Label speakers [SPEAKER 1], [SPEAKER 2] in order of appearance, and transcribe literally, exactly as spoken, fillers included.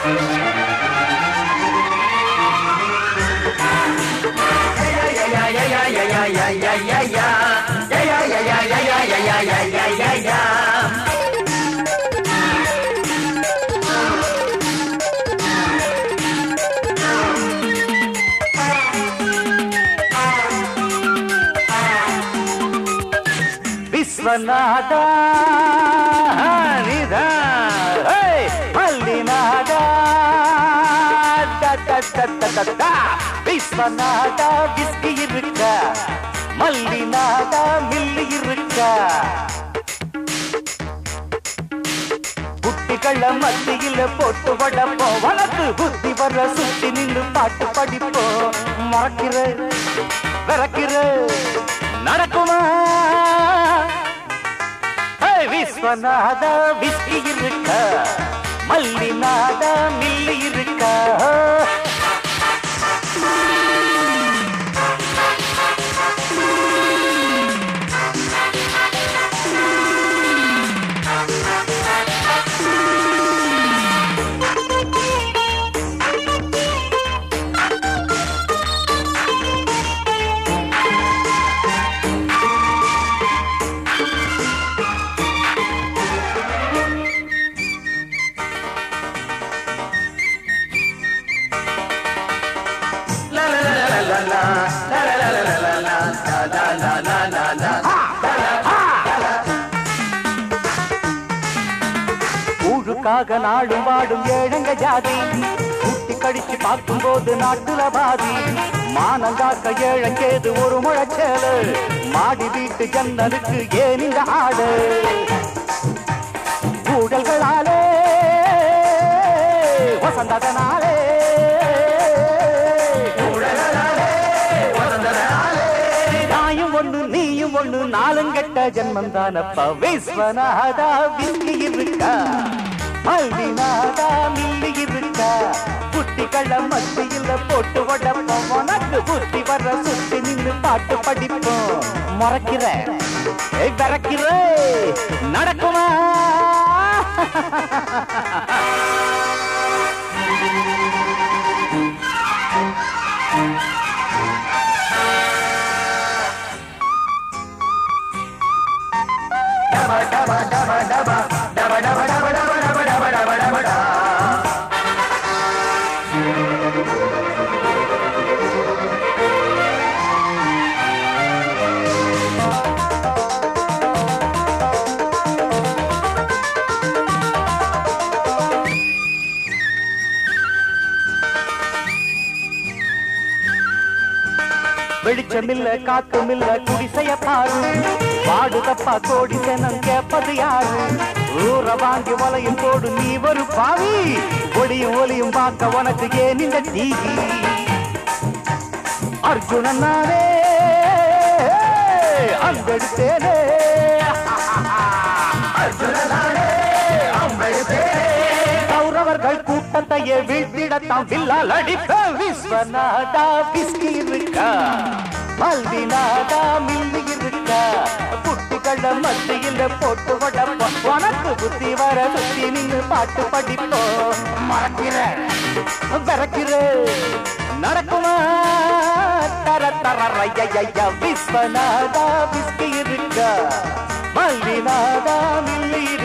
[SPEAKER 1] விஸ்வநாதா நிதா மல்லிநாதா விஸ்வநாதா விஸ்கி இருக்கா மல்லிநாதா மில்லி இருக்கா குட்டிகள மத்தியில போட்டு வடப்போம் வளர்த்து புத்தி வர சுத்தி நின்று பாட்டு படிப்போம் மறக்கிற விறக்கிற நடக்குமா விஸ்வநாதா விஸ்கி இருக்கா மல்லிநாதா மில்லி இருக்கா ஊழுக்காக நாடும் வாடும் ஏழங்க ஜாதி குட்டி கடிச்சு பார்க்கும் போது நாட்டுல பாதி மானங்காக்க ஏழங்கேது ஒரு முழச்சேலு மாடி வீட்டு ஜன்னலுக்கு ஏன் இந்த ஆடு ஊழல்களாலே வசந்ததனாலே ஒண்ணு நீயும் ஒண்ணு நாலுங்கட்ட ஜென்மம் தானப்பா விஸ்வநாதா விஸ்கி இருக்கா மல்லிநாதா மில்லி இருக்கா குட்டிகள மத்தியில போட்டு வடப்போம் உனக்கு புத்தி வர சுத்தி நின்று பாட்டு படிப்போம் மறக்கிற விறக்கிற நடக்குமா வெளிச்சமில்ல காத்துமில்ல குடிசைய பாரு பாடு தப்பா கோடி செனம் கேப்பது யாரு ஊற வாங்கி வலையும் போடு நீ ஒரு பாவி ஒளியும் ஒளியும் பார்க்க உனக்கு ஏன் இந்த தீகி அர்ஜுனன் நானே அம்பெடுத்தேனே கௌரவர்கள் கூட்டத்தையே வீழ்த்திடத்தான் வில்லால் அடிப்ப விஸ்வநாதா விஸ்கி இருக்கா மல்லிநாதா மில்லி இருக்கா குட்டிகள மத்தியில போட்டு வடப்போம் உனக்கு புத்தி வர சுத்தி நின்று பாட்டு படிப்போம் மறக்கிற விறக்கிற நடக்குமா தர தர ரையா விஸ்வநாதா விஸ்கி இருக்கா மல்லிநாதா மில்லி